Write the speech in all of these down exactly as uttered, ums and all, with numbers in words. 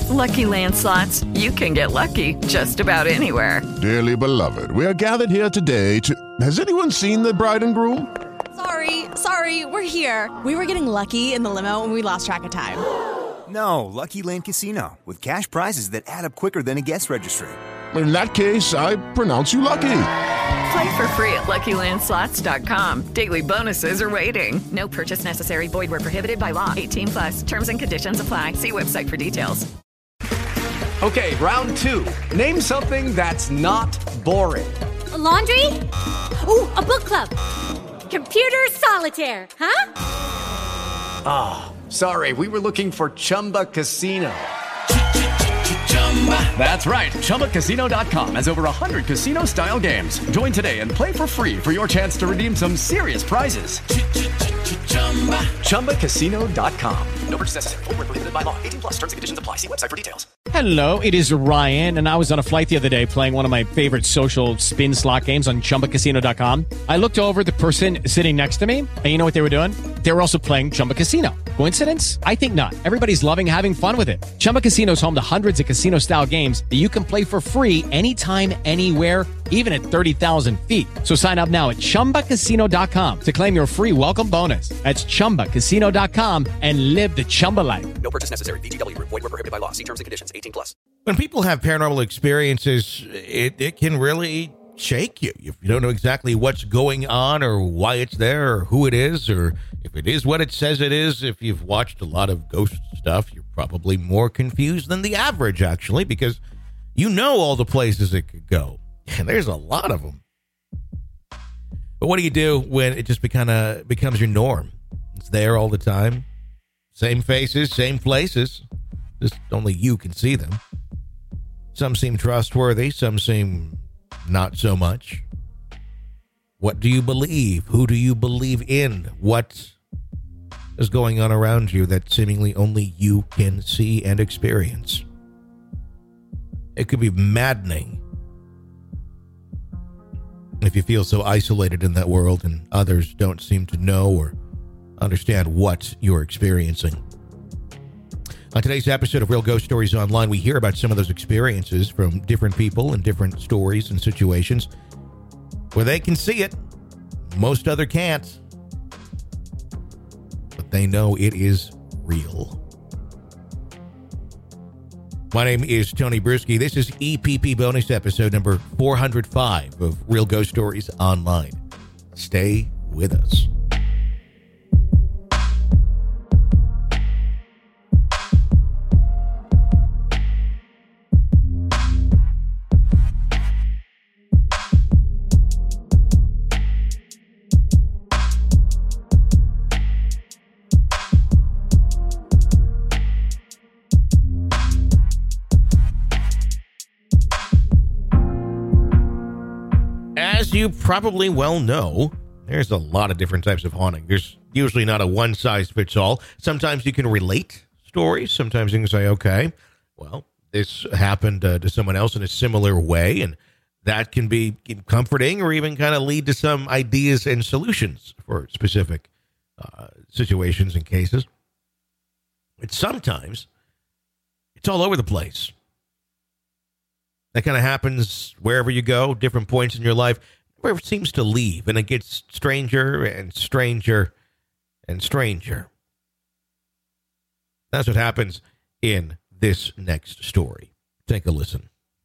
Lucky Land Slots, you can get lucky just about anywhere. Dearly beloved, we are gathered here today to... Has anyone seen the bride and groom? Sorry, sorry, we're here. We were getting lucky in the limo and we lost track of time. No, Lucky Land Casino, with cash prizes that add up quicker than a guest registry. In that case, I pronounce you lucky. Play for free at Lucky Land Slots dot com. Daily bonuses are waiting. No purchase necessary. Void where prohibited by law. eighteen plus. Terms and conditions apply. See website for details. Okay, round two. Name something that's not boring. A laundry? Ooh, a book club. Computer solitaire, huh? Ah, oh, sorry. We were looking for Chumba Casino. That's right. Chumba Casino dot com has over one hundred casino-style games. Join today and play for free for your chance to redeem some serious prizes. Chumba Casino dot com. No purchase necessary. Void where prohibited by law. eighteen plus. Terms and conditions apply. See website for details. Hello, it is Ryan, and I was on a flight the other day playing one of my favorite social spin slot games on Chumba Casino dot com. I looked over at the person sitting next to me, and you know what they were doing? They were also playing Chumba Casino. Coincidence? I think not. Everybody's loving having fun with it. Chumba Casino is home to hundreds of casino-style games that you can play for free anytime, anywhere, even at thirty thousand feet. So sign up now at Chumba Casino dot com to claim your free welcome bonus. That's Chumba Casino dot com and live the Chumba life. No purchase necessary. V G W. Void where prohibited by law. See terms and conditions. eighteen plus. When people have paranormal experiences, it, it can really shake you. If you don't know exactly what's going on or why it's there or who it is or if it is what it says it is, if you've watched a lot of ghost stuff, you're probably more confused than the average, actually, because you know all the places it could go. And there's a lot of them. But what do you do when it just kind of becomes your norm? It's there all the time. Same faces, same places. Just only you can see them. Some seem trustworthy. Some seem not so much. What do you believe? Who do you believe in? What is going on around you that seemingly only you can see and experience? It could be maddening if you feel so isolated in that world and others don't seem to know or understand what you're experiencing. On today's episode of Real Ghost Stories Online, we hear about some of those experiences from different people and different stories and situations where they can see it. Most other can't. But they know it is real. My name is Tony Bruschi. This is E P P bonus episode number four hundred five of Real Ghost Stories Online. Stay with us. As you probably well know, there's a lot of different types of haunting. There's usually not a one-size-fits-all. Sometimes you can relate stories. Sometimes you can say, okay, well, this happened uh, to someone else in a similar way, and that can be comforting or even kind of lead to some ideas and solutions for specific uh, situations and cases. But sometimes it's all over the place. That kind of happens wherever you go, different points in your life, where it seems to leave, and it gets stranger and stranger and stranger. That's what happens in this next story. Take a listen.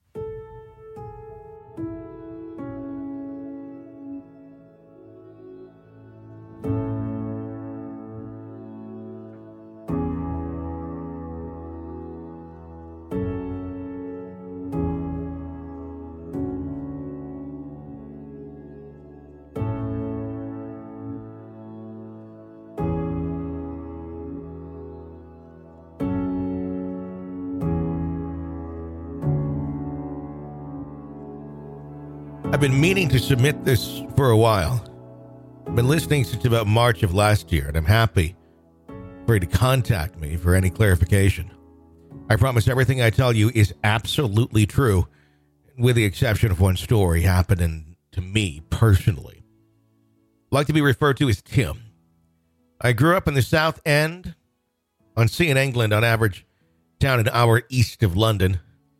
I've been meaning to submit this for a while. I've been listening since about March of last year, and I'm happy for you to contact me for any clarification. I promise everything I tell you is absolutely true, with the exception of one story happening to me personally. I like to be referred to as Tim. I grew up in the South End on Sea in England on average town an hour east of London.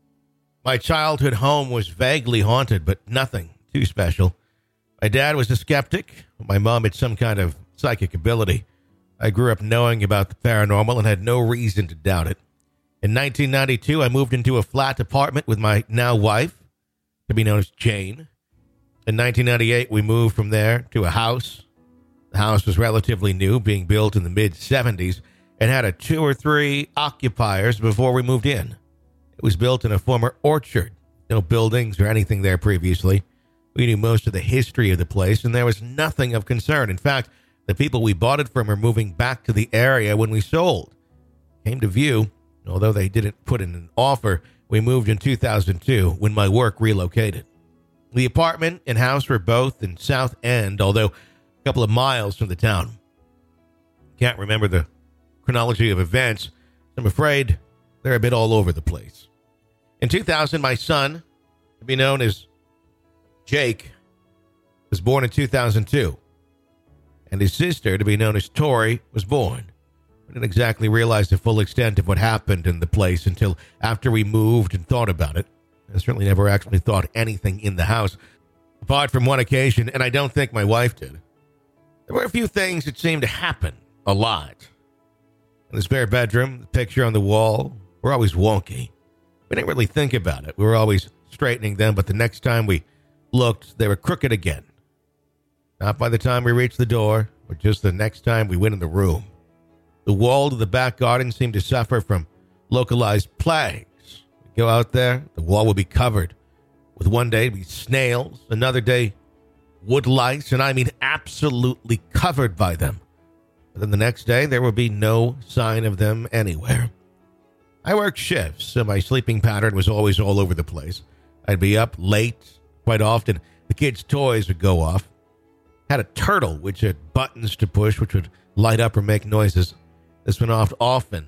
My childhood home was vaguely haunted, but nothing too special. My dad was a skeptic. My mom had some kind of psychic ability. I grew up knowing about the paranormal and had no reason to doubt it. In nineteen ninety-two, I moved into a flat apartment with my now wife, to be known as Jane. In nineteen ninety-eight, we moved from there to a house. The house was relatively new, being built in the mid-seventies, and had a two or three occupiers before we moved in. It was built in a former orchard. No buildings or anything there previously. We knew most of the history of the place, and there was nothing of concern. In fact, the people we bought it from are moving back to the area when we sold. Came to view, although they didn't put in an offer, we moved in two thousand two when my work relocated. The apartment and house were both in South End, although a couple of miles from the town. Can't remember the chronology of events. I'm afraid they're a bit all over the place. In two thousand, my son, to be known as Jake, was born in two thousand two. And his sister, to be known as Tori, was born. We didn't exactly realize the full extent of what happened in the place until after we moved and thought about it. I certainly never actually thought anything in the house, apart from one occasion, and I don't think my wife did. There were a few things that seemed to happen a lot. In the spare bedroom, the picture on the wall were always wonky. We didn't really think about it. We were always straightening them, but the next time we looked, they were crooked again. Not by the time we reached the door, but just the next time we went in the room. The wall to the back garden seemed to suffer from localized plagues. We'd go out there, the wall would be covered with one day be snails, another day wood lice, and I mean absolutely covered by them. But then the next day, there would be no sign of them anywhere. I worked shifts, so my sleeping pattern was always all over the place. I'd be up late. Quite often, the kids' toys would go off. Had a turtle, which had buttons to push, which would light up or make noises. This went off often.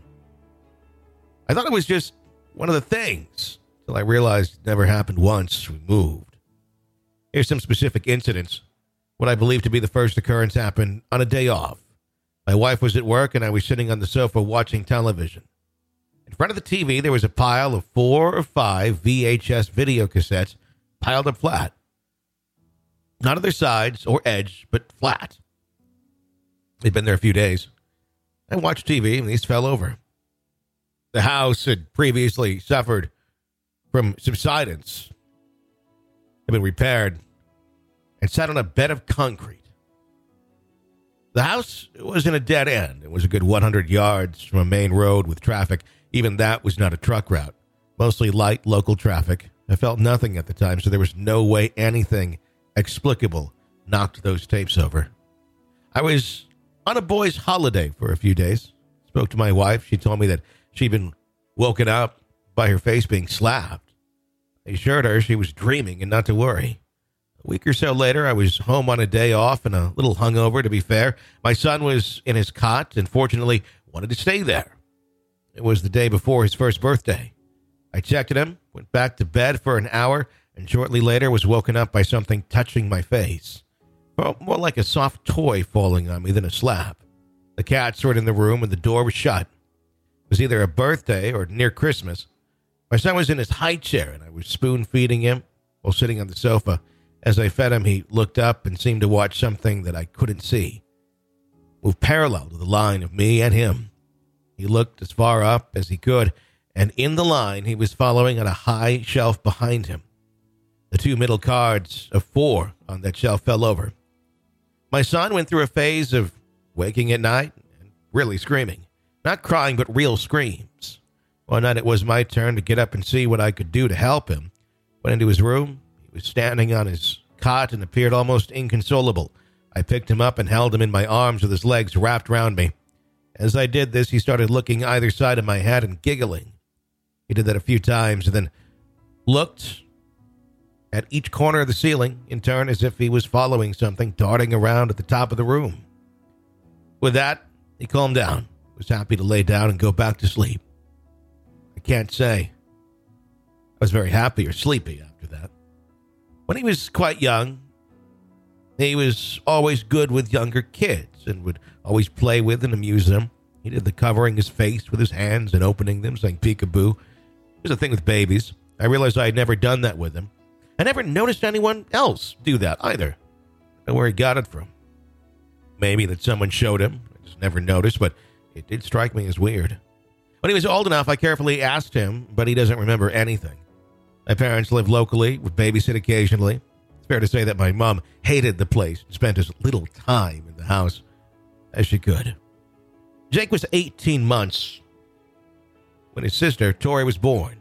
I thought it was just one of the things, until I realized it never happened once we moved. Here's some specific incidents. What I believe to be the first occurrence happened on a day off. My wife was at work, and I was sitting on the sofa watching television. In front of the T V, there was a pile of four or five V H S video cassettes piled up flat. Not on their sides or edge, but flat. They'd been there a few days. I watched T V, and these fell over. The house had previously suffered from subsidence, had been repaired, and sat on a bed of concrete. The house was in a dead end. It was a good one hundred yards from a main road with traffic. Even that was not a truck route. Mostly light local traffic. I felt nothing at the time, so there was no way anything explicable knocked those tapes over. I was on a boys' holiday for a few days. Spoke to my wife. She told me that she'd been woken up by her face being slapped. I assured her she was dreaming and not to worry. A week or so later, I was home on a day off and a little hungover, to be fair. My son was in his cot and fortunately wanted to stay there. It was the day before his first birthday. I checked on him, went back to bed for an hour, and shortly later was woken up by something touching my face. Well, more like a soft toy falling on me than a slap. The cats were in the room and the door was shut. It was either a birthday or near Christmas. My son was in his high chair and I was spoon feeding him while sitting on the sofa. As I fed him, he looked up and seemed to watch something that I couldn't see. Moved parallel to the line of me and him. He looked as far up as he could, and in the line he was following on a high shelf behind him. The two middle cards of four on that shelf fell over. My son went through a phase of waking at night and really screaming. Not crying, but real screams. One night it was my turn to get up and see what I could do to help him. Went into his room. He was standing on his cot and appeared almost inconsolable. I picked him up and held him in my arms with his legs wrapped around me. As I did this, he started looking either side of my head and giggling. He did that a few times and then looked at each corner of the ceiling in turn as if he was following something darting around at the top of the room. With that, he calmed down, was happy to lay down and go back to sleep. I can't say I was very happy or sleepy after that. When he was quite young, he was always good with younger kids and would always play with and amuse them. He did the covering his face with his hands and opening them, saying peekaboo. Here's the thing with babies. I realized I had never done that with him. I never noticed anyone else do that either. I don't know where he got it from. Maybe that someone showed him. I just never noticed, but it did strike me as weird. When he was old enough, I carefully asked him, but he doesn't remember anything. My parents lived locally, would babysit occasionally. It's fair to say that my mom hated the place and spent as little time in the house as she could. Jake was eighteen months when his sister, Tori, was born.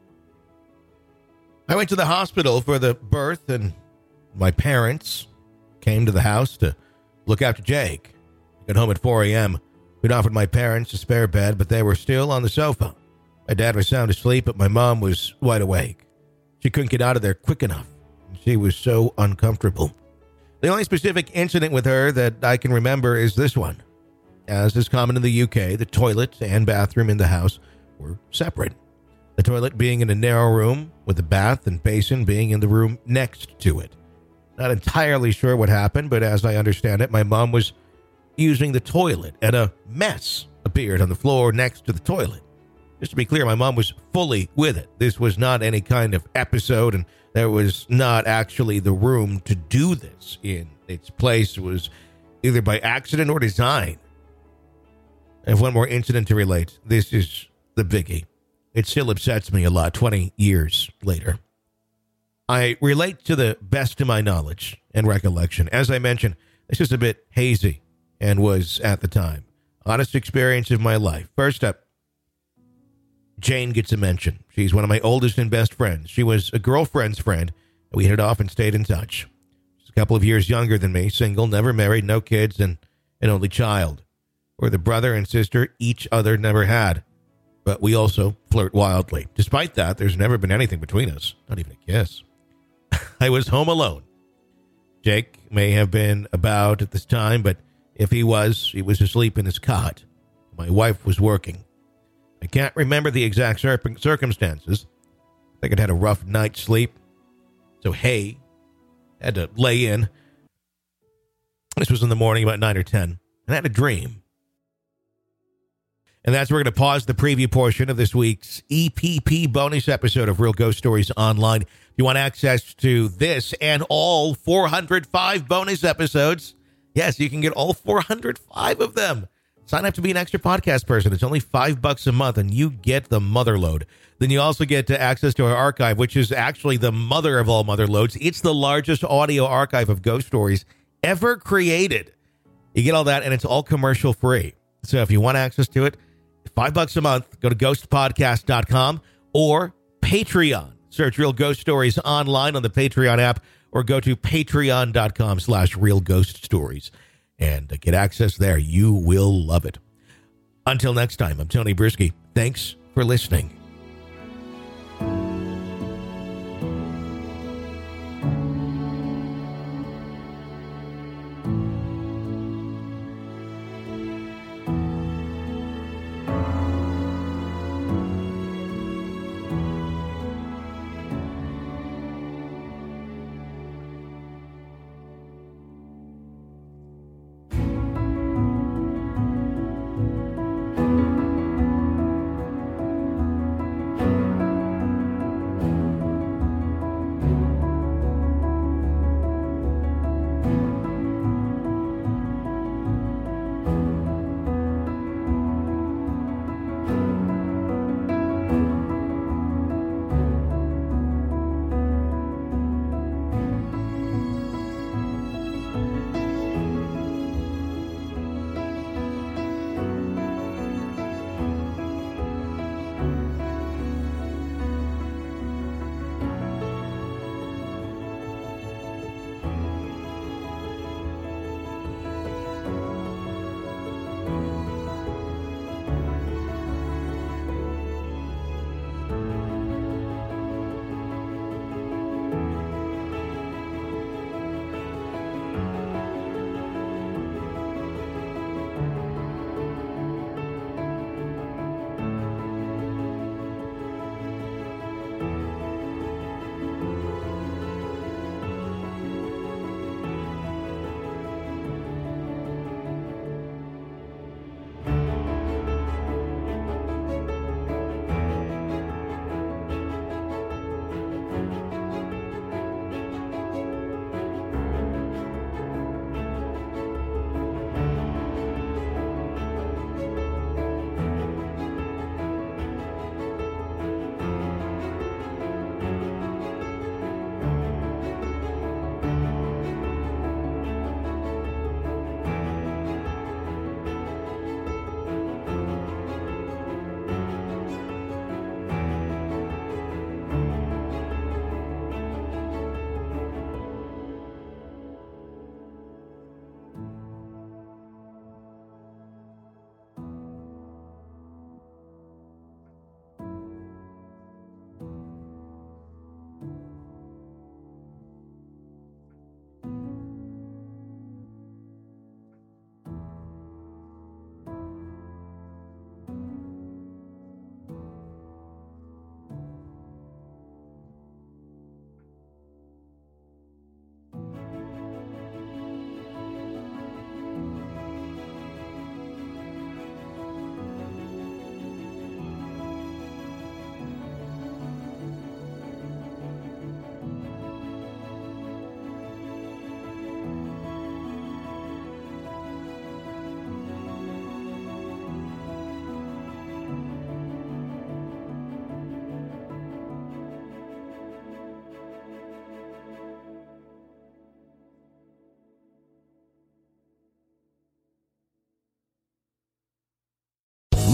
I went to the hospital for the birth, and my parents came to the house to look after Jake. I got home at four a.m. We'd offered my parents a spare bed, but they were still on the sofa. My dad was sound asleep, but my mom was wide awake. She couldn't get out of there quick enough. She was so uncomfortable. The only specific incident with her that I can remember is this one. As is common in the U K, the toilet and bathroom in the house were separate. The toilet being in a narrow room, with the bath and basin being in the room next to it. Not entirely sure what happened, but as I understand it, my mom was using the toilet, and a mess appeared on the floor next to the toilet. Just to be clear, my mom was fully with it. This was not any kind of episode, and there was not actually the room to do this in. Its place was either by accident or design. I have one more incident to relate. This is the biggie. It still upsets me a lot twenty years later. I relate to the best of my knowledge and recollection. As I mentioned, this is a bit hazy and was at the time. Honest experience of my life. First up, Jane gets a mention. She's one of my oldest and best friends. She was a girlfriend's friend, and we hit it off and stayed in touch. She's a couple of years younger than me, single, never married, no kids, and an only child. We're the brother and sister each other never had. But we also flirt wildly. Despite that, there's never been anything between us. Not even a kiss. I was home alone. Jake may have been about at this time, but if he was, he was asleep in his cot. My wife was working. I can't remember the exact circumstances. I think I'd had a rough night's sleep. So, hey, had to lay in. This was in the morning, about nine or ten. And I had a dream. And that's where we're going to pause the preview portion of this week's E P P bonus episode of Real Ghost Stories Online. If you want access to this and all four hundred five bonus episodes, yes, you can get all four hundred five of them. Sign up to be an extra podcast person. It's only five bucks a month, and you get the mother load. Then you also get to access to our archive, which is actually the mother of all mother loads. It's the largest audio archive of ghost stories ever created. You get all that, and it's all commercial free. So if you want access to it, five bucks a month, go to ghost podcast dot com or Patreon. Search Real Ghost Stories Online on the Patreon app, or go to patreon dot com slash real ghost stories and get access there. You will love it. Until next time, I'm Tony Brisky. Thanks for listening.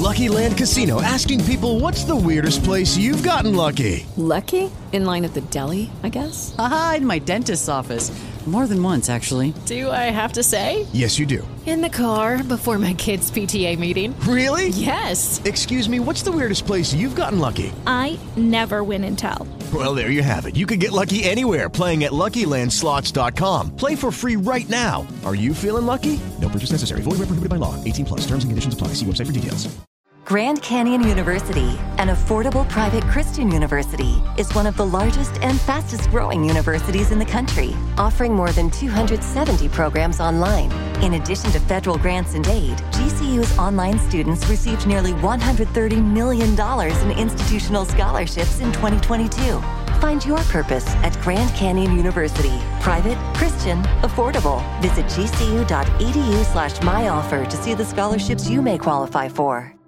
Lucky Land Casino, asking people, what's the weirdest place you've gotten lucky? Lucky? In line at the deli, I guess? Aha, in my dentist's office. More than once, actually. Do I have to say? Yes, you do. In the car before my kids' P T A meeting. Really? Yes. Excuse me, what's the weirdest place you've gotten lucky? I never win and tell. Well, there you have it. You can get lucky anywhere, playing at Lucky Land Slots dot com. Play for free right now. Are you feeling lucky? No purchase necessary. Void where prohibited by law. eighteen plus. Terms and conditions apply. See website for details. Grand Canyon University, an affordable private Christian university, is one of the largest and fastest growing universities in the country, offering more than two hundred seventy programs online. In addition to federal grants and aid, G C U's online students received nearly one hundred thirty million dollars in institutional scholarships in twenty twenty-two. Find your purpose at Grand Canyon University. Private, Christian, affordable. Visit gcu.edu slash myoffer to see the scholarships you may qualify for.